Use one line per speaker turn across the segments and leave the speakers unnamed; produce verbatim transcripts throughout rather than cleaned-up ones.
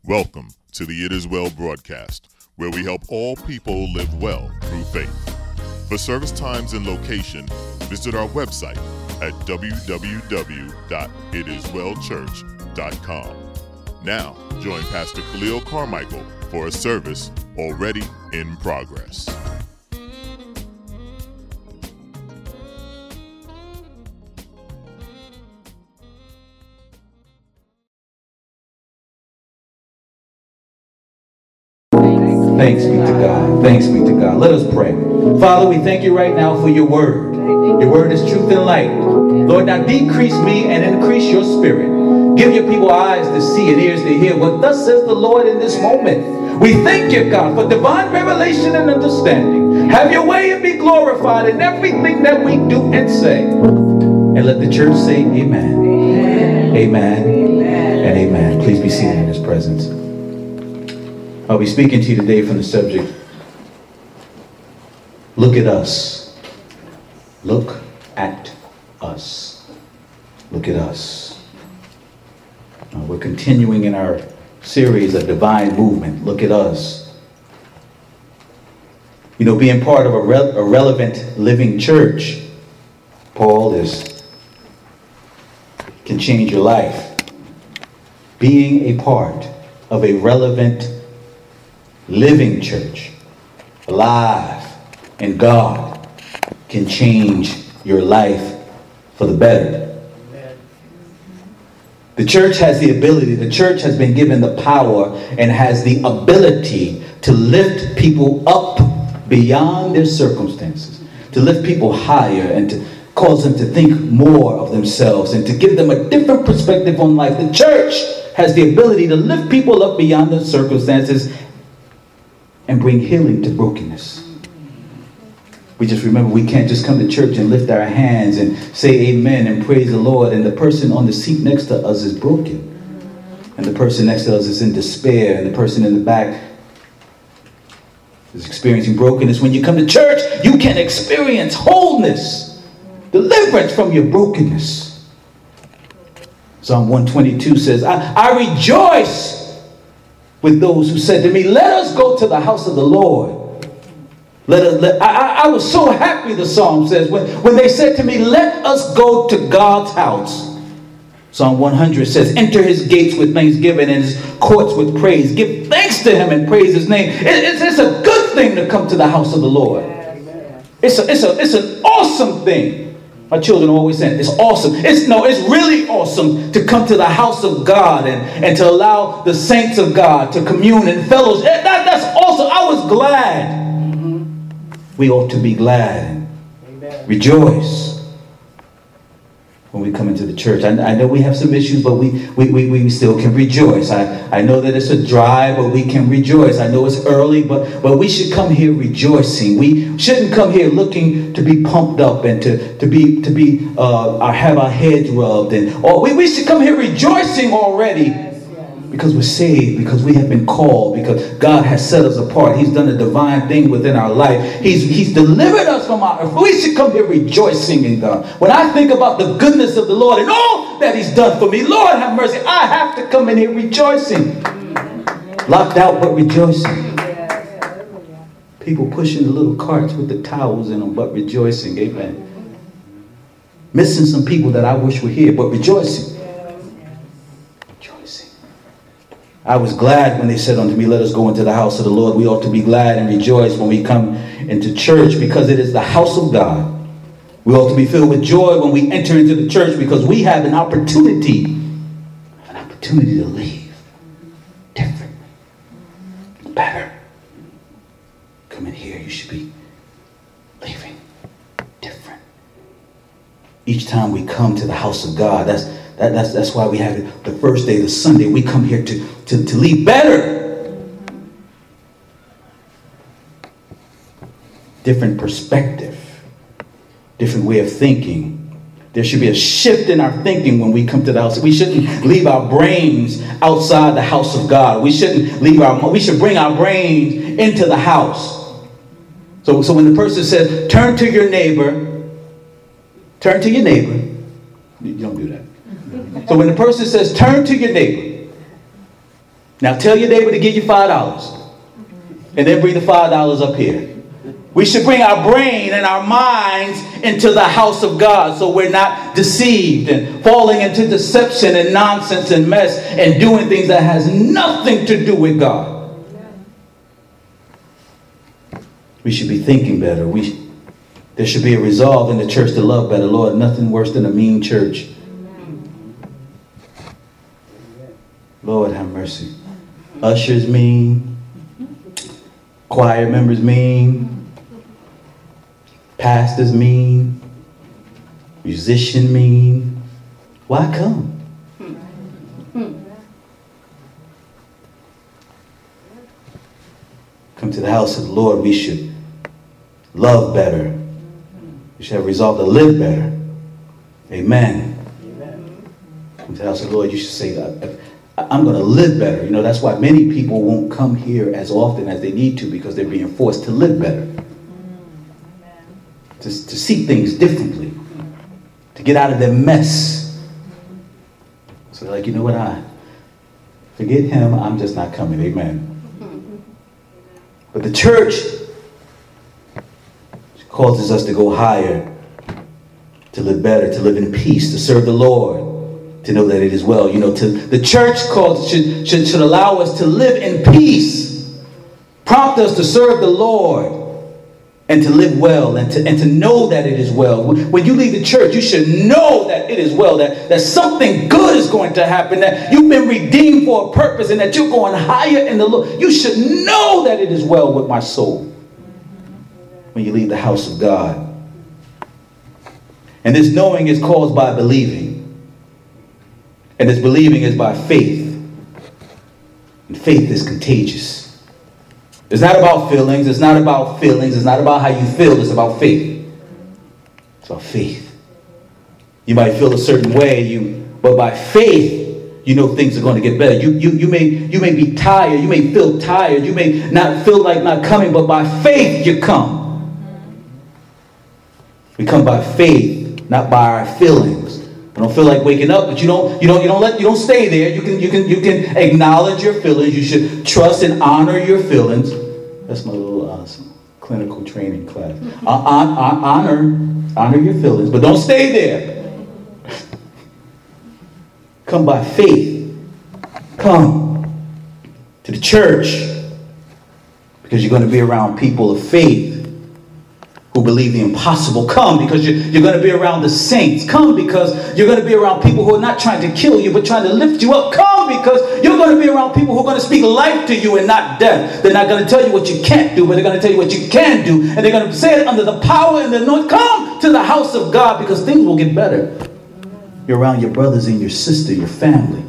Welcome to the It Is Well broadcast, where we help all people live well through faith. For service times and location, visit our website at w w w dot it is well church dot com. Now, join Pastor Khalil Carmichael for a service already in progress.
Thanks be to God. Thanks be to God. Let us pray. Father, we thank you right now for your word. Your word is truth and light. Lord, now decrease me and increase your spirit. Give your people eyes to see and ears to hear what thus says the Lord in this moment. We thank you, God, for divine revelation and understanding. Have your way and be glorified in everything that we do and say. And let the church say amen. Amen. Amen. Amen. And amen. Please be seated in his presence. I'll be speaking to you today from the subject, look at us. Look at us. Look at us. Uh, we're continuing in our series of divine movement. Look at us. You know, being part of a, re- a relevant living church, Paul, is can change your life. Being a part of a relevant living church, alive in God, can change your life for the better. Amen. The church has the ability, the church has been given the power and has the ability to lift people up beyond their circumstances, to lift people higher and to cause them to think more of themselves and to give them a different perspective on life. The church has the ability to lift people up beyond their circumstances and bring healing to brokenness. We just remember we can't just come to church and lift our hands and say amen and praise the Lord, and the person on the seat next to us is broken, and the person next to us is in despair, and the person in the back is experiencing brokenness. When you come to church, you can experience wholeness, deliverance from your brokenness. Psalm one twenty-two says, I, I rejoice with those who said to me, let us go to the house of the Lord. Let us. Let, I, I was so happy, the psalm says, when, when they said to me, let us go to God's house. Psalm one hundred says, enter his gates with thanksgiving and his courts with praise. Give thanks to him and praise his name. It, it's, it's a good thing to come to the house of the Lord. It's, a, it's, a, it's an awesome thing. My children always say, it's awesome. It's no, it's really awesome to come to the house of God and, and to allow the saints of God to commune and fellowship. That, that's awesome. I was glad. Mm-hmm. We ought to be glad and Amen. Rejoice when we come into the church. I, I know we have some issues, but we, we, we, we still can rejoice. I, I know that it's a drive, but we can rejoice. I know it's early, but, but we should come here rejoicing. We shouldn't come here looking to be pumped up and to, to be to be uh, our, have our heads rubbed. And or we, we should come here rejoicing already because we're saved, because we have been called, because God has set us apart. He's done a divine thing within our life. He's, he's delivered us from our... We should come here rejoicing in God. When I think about the goodness of the Lord and all that he's done for me, Lord have mercy, I have to come in here rejoicing. Locked out but rejoicing. People pushing the little carts with the towels in them but rejoicing. Amen. Missing some people that I wish were here but rejoicing. I was glad when they said unto me, let us go into the house of the Lord. We ought to be glad and rejoice when we come into church because it is the house of God. We ought to be filled with joy when we enter into the church because we have an opportunity, an opportunity to live different, better. Come in here, you should be living different. Each time we come to the house of God, that's That, that's, that's why we have it the first day, the Sunday. We come here to, to, to leave better. Different perspective. Different way of thinking. There should be a shift in our thinking when we come to the house. We shouldn't leave our brains outside the house of God. We shouldn't leave our, we should bring our brains into the house. So, so when the person says, turn to your neighbor, turn to your neighbor. You don't do that. So when the person says, turn to your neighbor, Now tell your neighbor to give you five dollars. And then bring the five dollars up here. We should bring our brain and our minds into the house of God so we're not deceived and falling into deception and nonsense and mess and doing things that has nothing to do with God. We should be thinking better. We, there should be a resolve in the church to love better. Lord, nothing worse than a mean church. Lord, have mercy. Ushers mean. Choir members mean. Pastors mean. Musician mean. Why come? Come to the house of the Lord. We should love better. We should have resolved to live better. Amen. Amen. Come to the house of the Lord. You should say, I'm going to live better. You know, that's why many people won't come here as often as they need to, because they're being forced to live better. To, to see things differently. To get out of their mess. So they're like, you know what, I forget him, I'm just not coming. Amen. But the church causes us to go higher, to live better, to live in peace, to serve the Lord, to know that it is well. You know, to the church calls should, should, should allow us to live in peace, prompt us to serve the Lord, and to live well, and to, and to know that it is well. When you leave the church, you should know that it is well, that, that something good is going to happen, that you've been redeemed for a purpose, and that you're going higher in the Lord. You should know that it is well with my soul when you leave the house of God. And this knowing is caused by believing. And this believing is by faith. And faith is contagious. It's not about feelings. It's not about feelings. It's not about how you feel. It's about faith. It's about faith. You might feel a certain way, you, but by faith, you know things are going to get better. You, you, you, may, you may be tired. You may feel tired. You may not feel like not coming, but by faith you come. We come by faith, not by our feelings. I don't feel like waking up, but you don't, you don't, you don't let, you don't stay there. You can, you can, you can acknowledge your feelings. You should trust and honor your feelings. That's my little uh, clinical training class. Uh, on, on, honor, honor your feelings, but don't stay there. Come by faith. Come to the church because you're going to be around people of faith who believe the impossible. Come because you're, you're going to be around the saints. Come because you're going to be around people who are not trying to kill you, but trying to lift you up. Come because you're going to be around people who are going to speak life to you and not death. They're not going to tell you what you can't do, but they're going to tell you what you can do. And they're going to say it under the power and the anointing. Come to the house of God because things will get better. You're around your brothers and your sister, your family.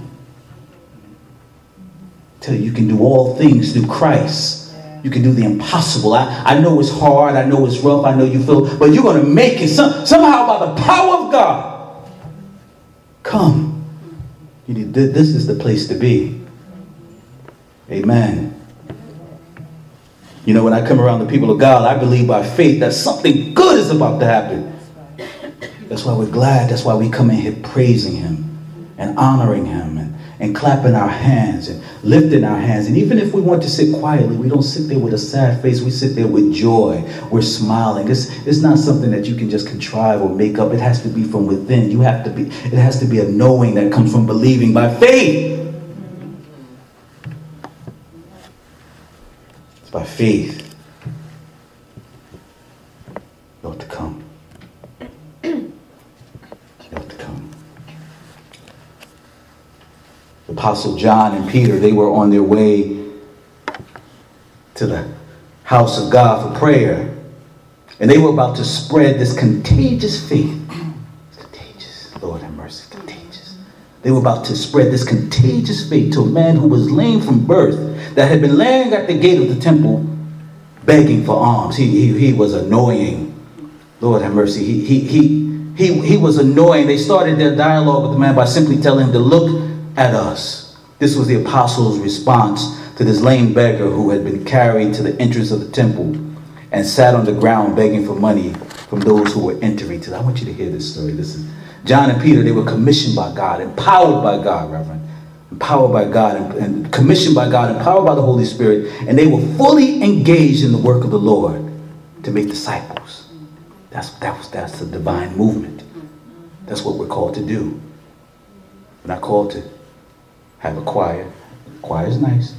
Tell you you can do all things through Christ. You can do the impossible. I, I know it's hard. I know it's rough. I know you feel, but you're going to make it some, somehow by the power of God. Come. You need, this is the place to be. Amen. You know, when I come around the people of God, I believe by faith that something good is about to happen. That's why we're glad. That's why we come in here praising him and honoring him and and clapping our hands and lifting our hands. And even if we want to sit quietly, we don't sit there with a sad face. We sit there with joy. We're smiling. It's, it's not something that you can just contrive or make up. It has to be from within. You have to be, it has to be a knowing that comes from believing by faith. It's by faith. You ought to come. You ought to come. Apostle John and Peter, they were on their way to the house of God for prayer. And they were about to spread this contagious faith. It's contagious. Lord have mercy, contagious. They were about to spread this contagious faith to a man who was lame from birth, that had been laying at the gate of the temple begging for alms. He, he, he was annoying. Lord have mercy. He, he, he, he, he was annoying. They started their dialogue with the man by simply telling him to look at us. This was the apostles' response to this lame beggar who had been carried to the entrance of the temple and sat on the ground begging for money from those who were entering to. I want you to hear this story. This is John and Peter. They were commissioned by God, empowered by God, Reverend. empowered by God and, and commissioned by God, empowered by the Holy Spirit, and they were fully engaged in the work of the Lord to make disciples. That's that was that's the divine movement. That's what we're called to do. We're not called to have a choir. Choir is nice.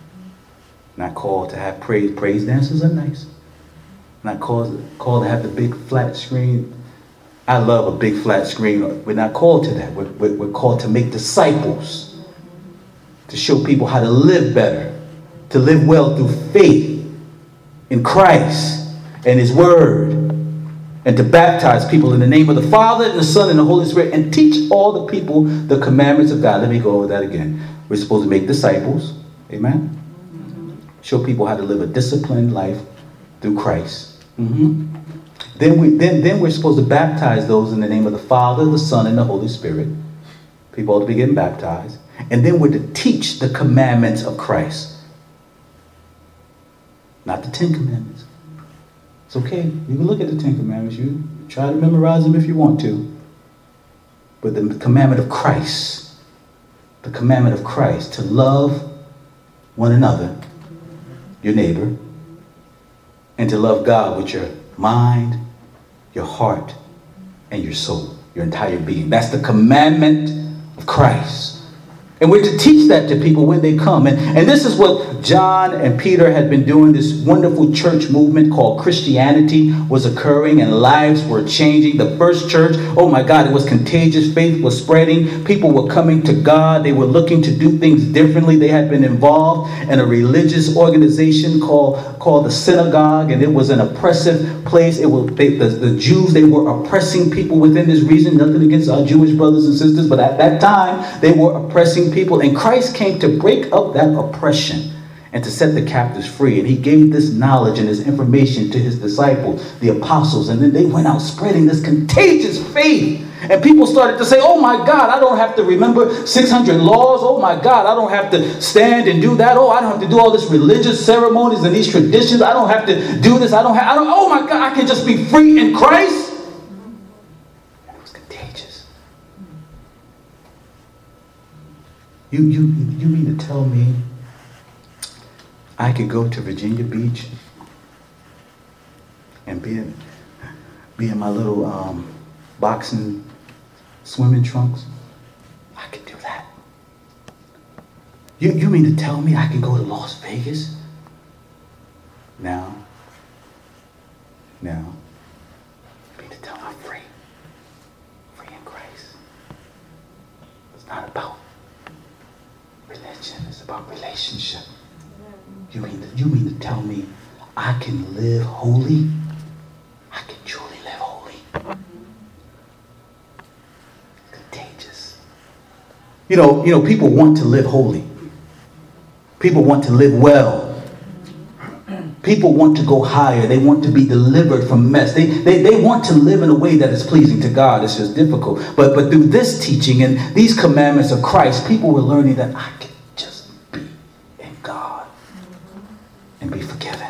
Not called to have praise. Praise dances are nice. Not called called to have the big flat screen. I love a big flat screen. We're not called to that. We're, we're, we're called to make disciples, to show people how to live better, to live well through faith in Christ and His Word, and to baptize people in the name of the Father and the Son and the Holy Spirit, and teach all the people the commandments of God. Let me go over that again. We're supposed to make disciples. Amen. Show people how to live a disciplined life through Christ. Mm-hmm. Then, we, then, then we're supposed to baptize those in the name of the Father, the Son, and the Holy Spirit. People ought to be getting baptized. And then we're to teach the commandments of Christ. Not the Ten Commandments. It's okay. You can look at the Ten Commandments. You try to memorize them if you want to. But the commandment of Christ, the commandment of Christ, to love one another, your neighbor, and to love God with your mind, your heart, and your soul, your entire being. That's the commandment of Christ. And we're to teach that to people when they come. And, and this is what John and Peter had been doing. This wonderful church movement called Christianity was occurring, and lives were changing. The first church, oh my God, it was contagious. Faith was spreading. People were coming to God. They were looking to do things differently. They had been involved in a religious organization called, called the synagogue, and it was an oppressive place. It was they, the, the Jews, they were oppressing people within this region. Nothing against our Jewish brothers and sisters, but at that time, they were oppressing people, and Christ came to break up that oppression and to set the captives free. And He gave this knowledge and this information to His disciples, the apostles, and then they went out spreading this contagious faith. And people started to say, oh my God, I don't have to remember six hundred laws. Oh my God, I don't have to stand and do that. Oh, I don't have to do all this religious ceremonies and these traditions. I don't have to do this. I don't have, I don't, oh my God, I can just be free in Christ. And it was contagious. You, you, you mean to tell me I could go to Virginia Beach and be in, be in my little um, boxing swimming trunks? I could do that. You, you mean to tell me I can go to Las Vegas? Now, now, you mean to tell me I'm free? Free in Christ. It's not about religion, it's about relationship. You mean to, you mean to tell me I can live holy? I can truly live holy. Contagious. You know, you know, people want to live holy. People want to live well. People want to go higher. They want to be delivered from mess. They, they, they want to live in a way that is pleasing to God. It's just difficult. But, but through this teaching and these commandments of Christ, people were learning that I can just be in God and be forgiven.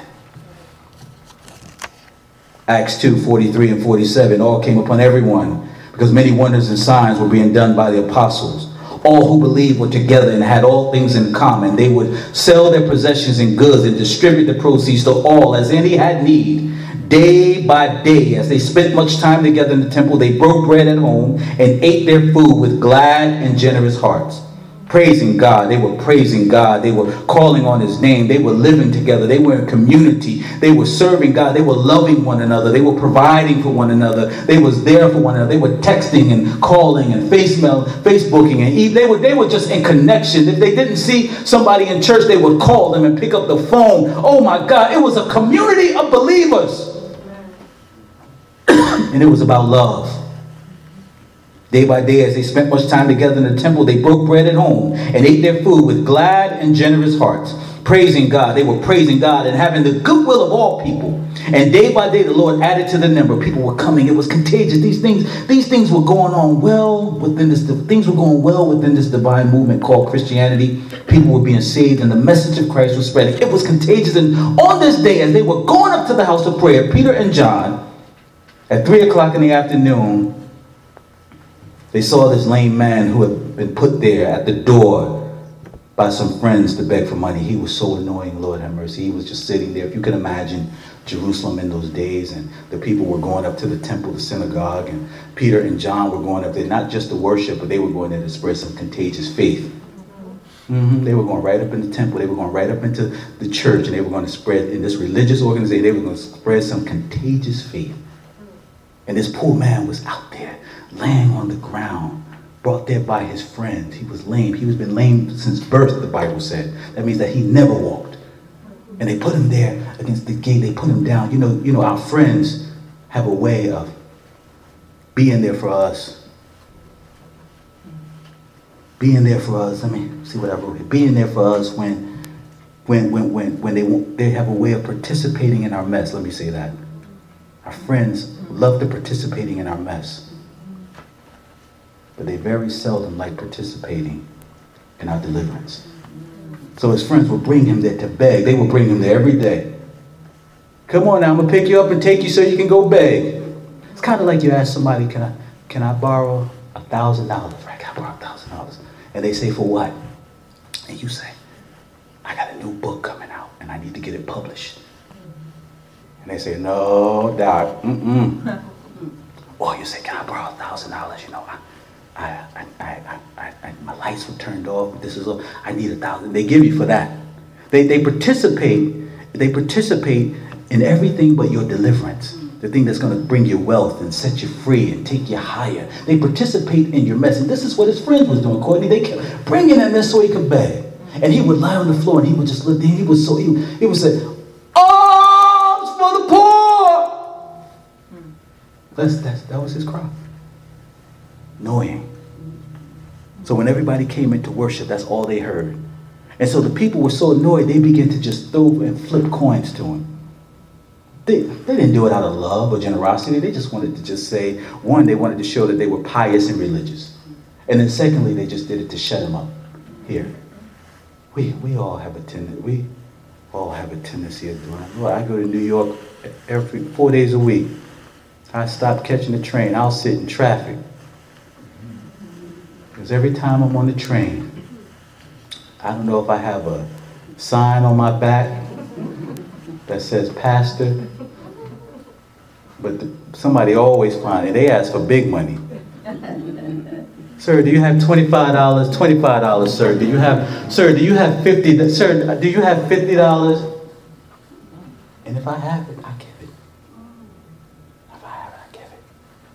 Acts two, forty-three and forty-seven, all came upon everyone because many wonders and signs were being done by the apostles. All who believed were together and had all things in common. They would sell their possessions and goods and distribute the proceeds to all as any had need. Day by day, as they spent much time together in the temple, they broke bread at home and ate their food with glad and generous hearts, praising God. They were praising God. They were calling on His name. They were living together. They were in community. They were serving God. They were loving one another. They were providing for one another. They was there for one another. They were texting and calling and facemail, Facebooking, and they were they were just in connection. If they didn't see somebody in church, they would call them and pick up the phone. Oh my God, it was a community of believers. And it was about love. Day by day, as they spent much time together in the temple, they broke bread at home and ate their food with glad and generous hearts, praising God. They were praising God and having the goodwill of all people. And day by day, the Lord added to the number. People were coming. It was contagious. These things, these things were going on well within this. Things were going well within this divine movement called Christianity. People were being saved, and the message of Christ was spreading. It was contagious. And on this day, as they were going up to the house of prayer, Peter and John, at three o'clock in the afternoon, they saw this lame man who had been put there at the door by some friends to beg for money. He was so annoying, Lord have mercy. He was just sitting there. If you can imagine Jerusalem in those days, and the people were going up to the temple, the synagogue, and Peter and John were going up there, not just to worship, but they were going there to spread some contagious faith. Mm-hmm. They were going right up in the temple. They were going right up into the church, and they were going to spread, in this religious organization, they were going to spread some contagious faith. And this poor man was out there, laying on the ground, brought there by his friends. He was lame. He was been lame since birth, the Bible said. That means that he never walked. And they put him there against the gate. They put him down. You know, you know, our friends have a way of being there for us. Being there for us. Let me see what I wrote here. Being there for us when, when, when, when, when they they have a way of participating in our mess. Let me say that. Our friends love to participating in our mess, but they very seldom like participating in our deliverance. So his friends would bring him there to beg. They would bring him there every day. Come on now, I'm going to pick you up and take you so you can go beg. It's kind of like you ask somebody, can I can I borrow a thousand dollars? Right, can I borrow a thousand dollars? And they say, for what? And you say, I got a new book coming out and I need to get it published. And they say, no, Doc, mm-mm. Or you say, can I borrow a thousand dollars? You know, I, I, I, I, I, I, my lights were turned off. This is all. I need a thousand. They give you for that. They, they participate. They participate in everything but your deliverance. The thing that's going to bring you wealth and set you free and take you higher. They participate in your mess. And this is what his friends was doing, Courtney. They kept bringing him in so he could beg. And he would lie on the floor and he would just look. He was so he, he would say, "Alms for the poor." That's, that's that was his cry. Annoying. So when everybody came into worship, that's all they heard. And so the people were so annoyed, they began to just throw and flip coins to him. They, they didn't do it out of love or generosity. They just wanted to just say, one, they wanted to show that they were pious and religious. And then secondly, they just did it to shut him up. Here, we we all have a tendency, we all have a tendency of doing it. Well, I go to New York every four days a week. I stop catching the train. I'll sit in traffic. Because every time I'm on the train, I don't know if I have a sign on my back that says pastor, but the, somebody always finds it. They ask for big money. Sir, do you have twenty-five dollars? twenty-five dollars, sir. Do you have, sir, do you have fifty dollars? Sir, do you have fifty dollars? And if I have it, I give it. If I have it, I give it.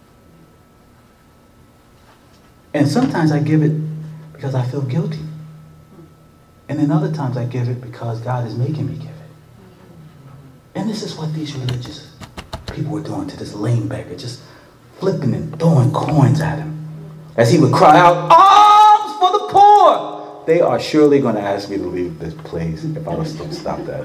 And sometimes I give it because I feel guilty. And then other times I give it because God is making me give it. And this is what these religious people were doing to this lame beggar, just flipping and throwing coins at him. As he would cry out, "Alms for the poor!" They are surely going to ask me to leave this place if I was to stop that.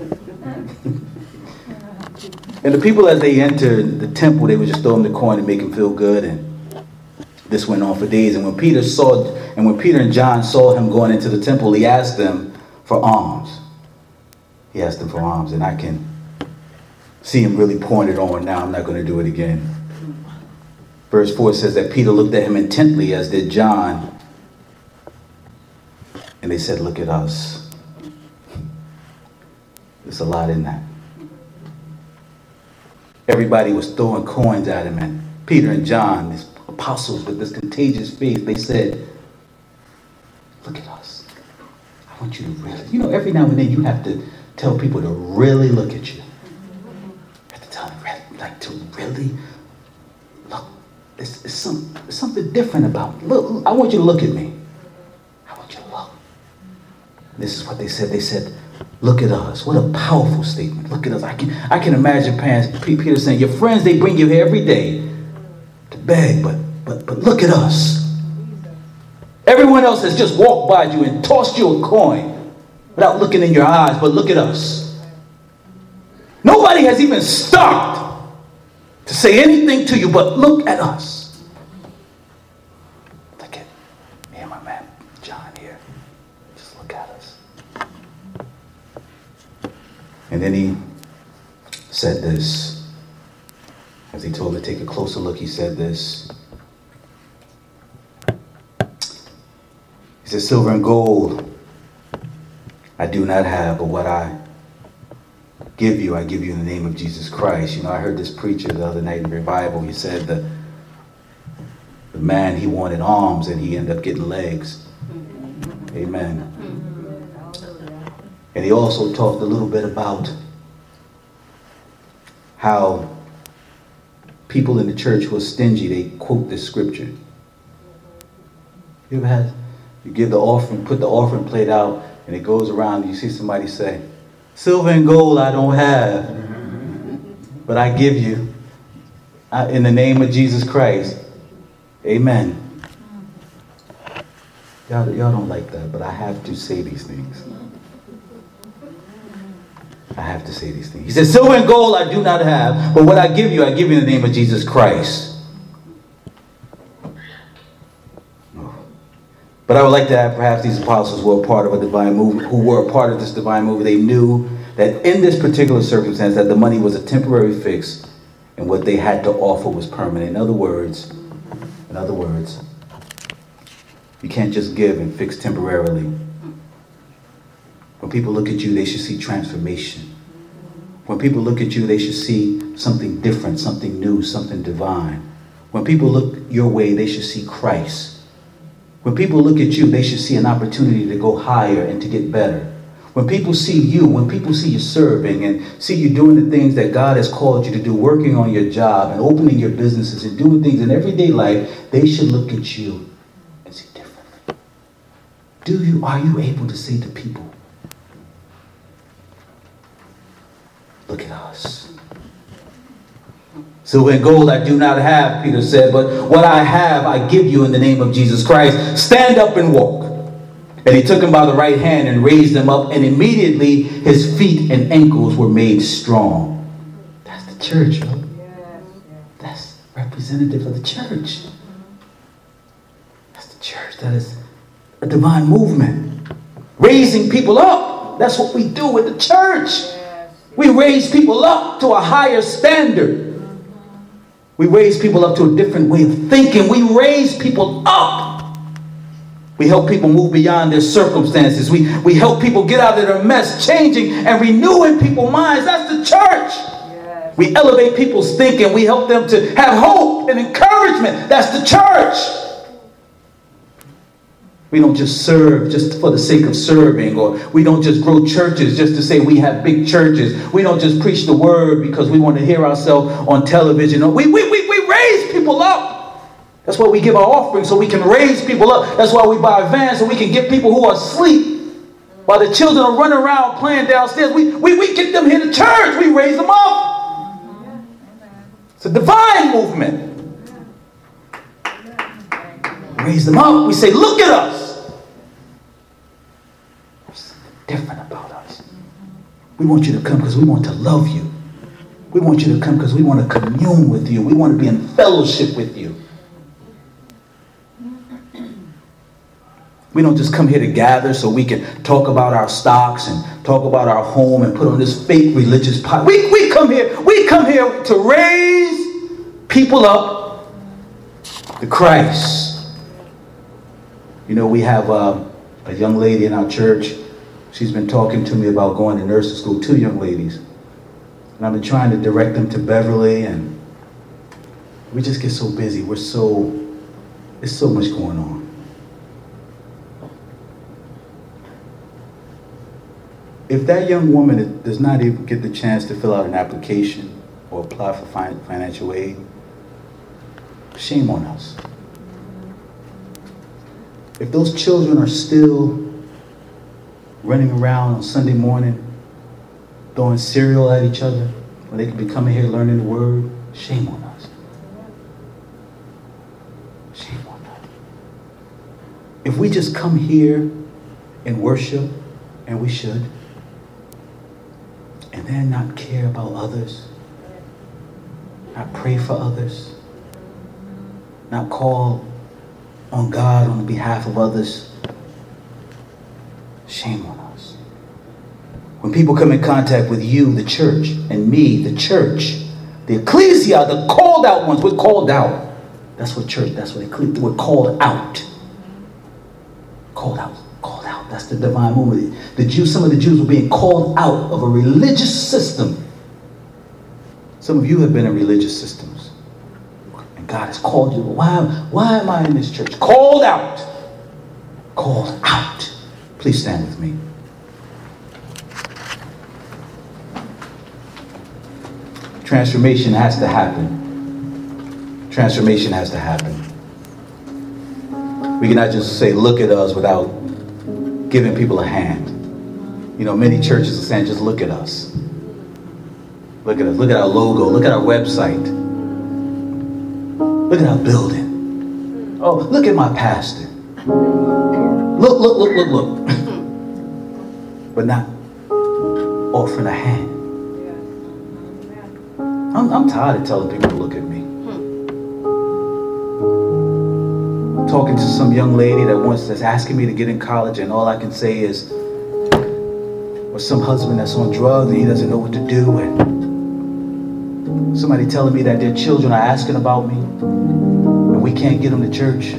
And the people, as they entered the temple, they would just throw him the coin and make him feel good. And this went on for days. And when Peter saw, and when Peter and John saw him going into the temple, he asked them for alms. He asked them for alms, and I can see him really pouring it on now. I'm not going to do it again. Verse four says that Peter looked at him intently, as did John. And they said, "Look at us." There's a lot in that. Everybody was throwing coins at him, and Peter and John, these apostles with this contagious faith, they said, "Look at us. I want you to really," you know, every now and then you have to tell people to really look at you. You have to tell them, really, like to really look. It's, it's, some, it's something different about me. Look, I want you to look at me. I want you to look. This is what they said. They said, "Look at us." What a powerful statement. Look at us. I can I can imagine Peter saying, "Your friends, they bring you here every day to beg, but but but look at us. Everyone else has just walked by you and tossed you a coin without looking in your eyes, but look at us. Nobody has even stopped to say anything to you, but look at us." Look at me and my man John here. Just look at us. And then he said this. As he told him to take a closer look, he said this. He said, "Silver and gold I do not have, but what I give you, I give you in the name of Jesus Christ. You know, I heard this preacher the other night in revival. He said that the man, he wanted arms and he ended up getting legs. Amen. And he also talked a little bit about how people in the church who are stingy, they quote this scripture. You ever had, you give the offering, put the offering plate out, and it goes around, and you see somebody say, silver and gold I don't have, but I give you I, in the name of Jesus Christ. Amen. Y'all, y'all don't like that, but I have to say these things. I have to say these things. He says, silver and gold I do not have, but what I give you, I give you in the name of Jesus Christ. But I would like to add, perhaps these apostles were a part of a divine move, who were a part of this divine move. They knew that in this particular circumstance, that the money was a temporary fix, and what they had to offer was permanent. In other words, in other words, you can't just give and fix temporarily. When people look at you, they should see transformation. When people look at you, they should see something different, something new, something divine. When people look your way, they should see Christ. When people look at you, they should see an opportunity to go higher and to get better. When people see you, when people see you serving and see you doing the things that God has called you to do, working on your job and opening your businesses and doing things in everyday life, they should look at you and see differently. Do you, are you able to say to people, look at us? Silver and gold I do not have, Peter said, but what I have I give you in the name of Jesus Christ. Stand up and walk. And he took him by the right hand and raised him up, and immediately his feet and ankles were made strong. That's the church, right? That's representative of the church. That's the church. That is a divine movement. Raising people up. That's what we do with the church. We raise people up to a higher standard. We raise people up to a different way of thinking. We raise people up. We help people move beyond their circumstances. We, we help people get out of their mess, changing and renewing people's minds. That's the church. Yes. We elevate people's thinking. We help them to have hope and encouragement. That's the church. We don't just serve just for the sake of serving, or we don't just grow churches just to say we have big churches. We don't just preach the word because we want to hear ourselves on television. We, we, we, we raise people up. That's why we give our offering, so we can raise people up. That's why we buy vans, so we can get people who are asleep while the children are running around playing downstairs. We, we, we get them here to church. We raise them up. It's a divine movement. Raise them up. We say, look at us. There's something different about us. We want you to come because we want to love you. We want you to come because we want to commune with you. We want to be in fellowship with you. We don't just come here to gather so we can talk about our stocks and talk about our home and put on this fake religious pot. We, we come here, we come here to raise people up to Christ. You know, we have uh, a young lady in our church. She's been talking to me about going to nursing school, two young ladies. And I've been trying to direct them to Beverly, and we just get so busy. We're so, there's so much going on. If that young woman does not even get the chance to fill out an application or apply for financial aid, shame on us. If those children are still running around on Sunday morning, throwing cereal at each other, when they could be coming here learning the word, shame on us. Shame on us. If we just come here and worship, and we should, and then not care about others, not pray for others, not call on God on behalf of others, shame on us. When people come in contact with you, the church, and me, the church, the ecclesia, the called out ones, we're called out. That's what church, that's what ecclesia, we're called out. Called out, called out. That's the divine movement. The Jews, some of the Jews were being called out of a religious system. Some of you have been in religious systems. And God has called you. Why, why am I in this church? Called out. Called out. Please stand with me. Transformation has to happen. Transformation has to happen. We cannot just say, look at us without giving people a hand. You know, many churches are saying, just look at us. Look at us. Look at our logo. Look at our website. Look at our building. Oh, look at my pastor. Look, look, look, look, look. But not offering a hand. I'm, I'm tired of telling people to look at me. I'm talking to some young lady that wants that's asking me to get in college, and all I can say is, or some husband that's on drugs and he doesn't know what to do, and somebody telling me that their children are asking about me, and we can't get them to church.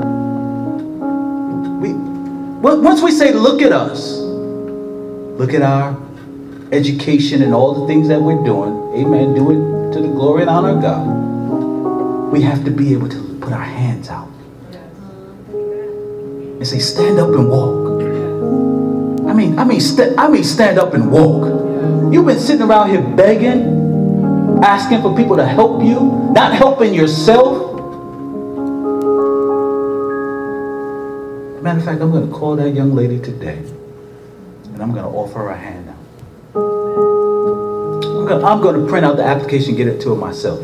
We, once we say, look at us, look at our education and all the things that we're doing, amen, do it to the glory and honor of God. We have to be able to put our hands out and say, stand up and walk. I mean, I mean, st- I mean, stand up and walk. You've been sitting around here begging, asking for people to help you, not helping yourself. Matter of fact, I'm going to call that young lady today, and I'm going to offer her a hand out. I'm going, I'm going to print out the application, get it to her myself.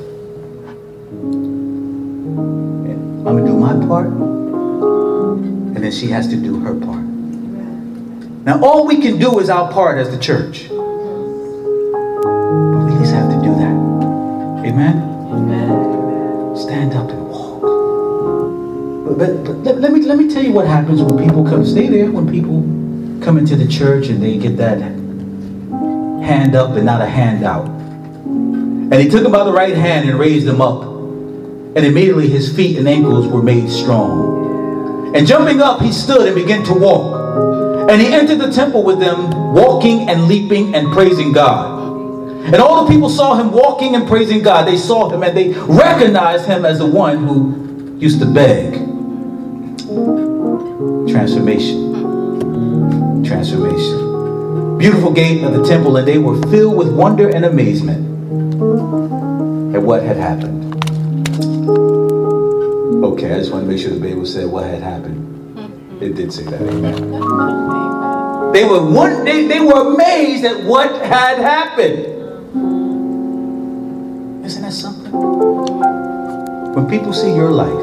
And I'm going to do my part, and then she has to do her part. Now, all we can do is our part as the church. But we at least have to do that. Amen? Amen. Stand up and walk. But, but, but let, let me let me tell you what happens when people come. Stay there when people come into the church and they get that hand up and not a handout. And he took him by the right hand and raised him up. And immediately his feet and ankles were made strong. And jumping up, he stood and began to walk. And he entered the temple with them, walking and leaping and praising God. And all the people saw him walking and praising God. They saw him and they recognized him as the one who used to beg. Transformation. Transformation. Beautiful gate of the temple, and they were filled with wonder and amazement at what had happened. Okay, I just want to make sure the Bible said what had happened. It did say that. Amen. They were one. They, they were amazed at what had happened. Isn't that something? When people see your life,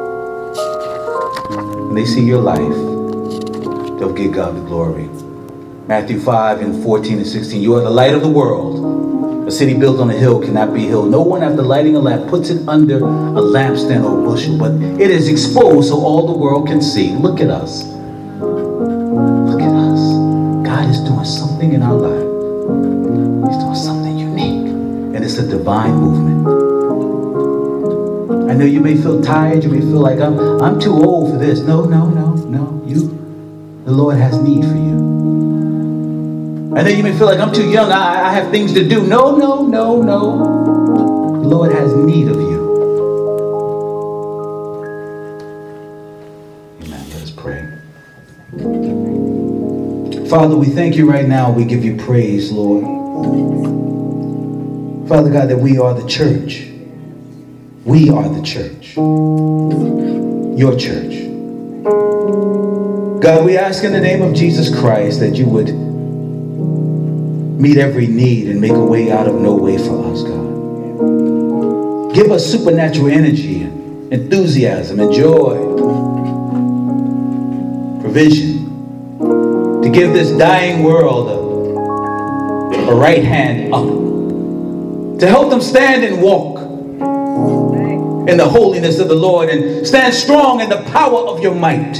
when they see your life, they'll give God the glory. Matthew five and fourteen and sixteen. You are the light of the world. A city built on a hill cannot be hid. No one, after lighting a lamp, puts it under a lampstand or a bushel, but it is exposed so all the world can see. Look at us. Look at us. God is doing something in our life. He's doing something unique. And it's a divine movement. I know you may feel tired. You may feel like I'm, I'm too old for this. No, no, no, no. You, the Lord has need for you. I know you may feel like I'm too young, I, I have things to do. No, no, no, no. The Lord has need of you. Amen. Let us pray. Father, we thank you right now. We give you praise, Lord. Father God, that we are the church. We are the church. Your church. God, we ask in the name of Jesus Christ that you would meet every need and make a way out of no way for us, God. Give us supernatural energy and enthusiasm and joy, provision, to give this dying world a, a right hand up, to help them stand and walk in the holiness of the Lord and stand strong in the power of your might.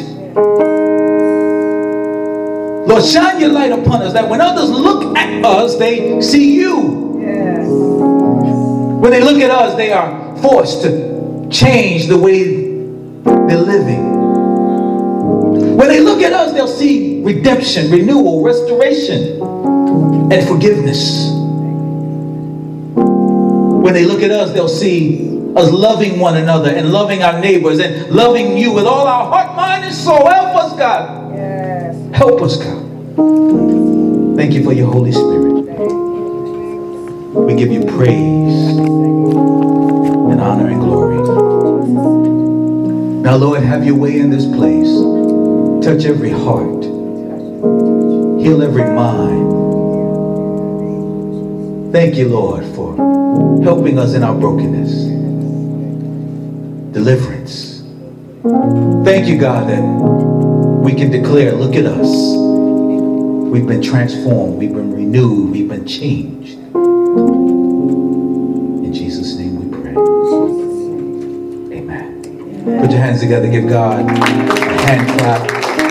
Lord, shine your light upon us that when others look at us, they see you. Yes. When they look at us, they are forced to change the way they're living. When they look at us, they'll see redemption, renewal, restoration, and forgiveness. When they look at us, they'll see us loving one another and loving our neighbors and loving you with all our heart, mind, and soul. Help us, God. Yes. Help us, God. Thank you for your Holy Spirit. We give you praise and honor and glory. Now, Lord, have your way in this place. Touch every heart. Heal every mind. Thank you, Lord, for helping us in our brokenness. Deliverance. Thank you, God, that we can declare, look at us. We've been transformed. We've been renewed. We've been changed. In Jesus' name we pray. Amen. Put your hands together. Give God a hand clap.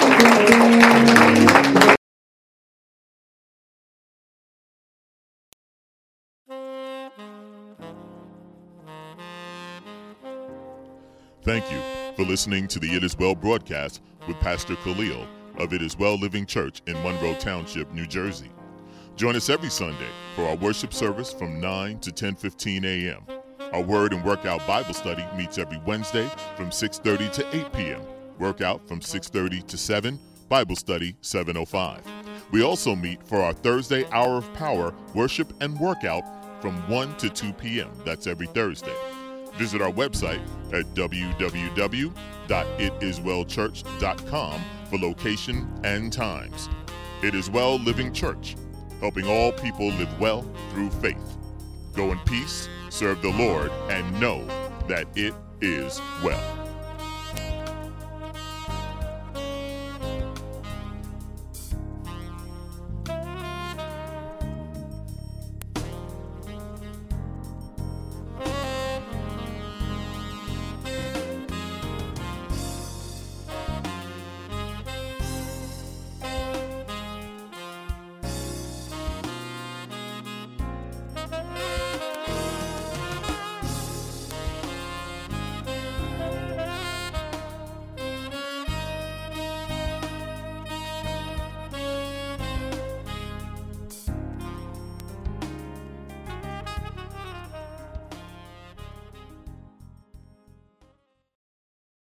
Thank you for listening to the It Is Well broadcast with Pastor Khalil of It Is Well Living Church in Monroe Township, New Jersey. Join us every Sunday for our worship service from nine to ten fifteen a.m. Our Word and Workout Bible Study meets every Wednesday from six thirty to eight p.m. Workout from six thirty to seven, Bible Study seven oh five. We also meet for our Thursday Hour of Power Worship and Workout from one to two p.m. That's every Thursday. Visit our website at w w w dot it is well church dot com for location and times. It Is Well Living Church, helping all people live well through faith. Go in peace, serve the Lord, and know that it is well.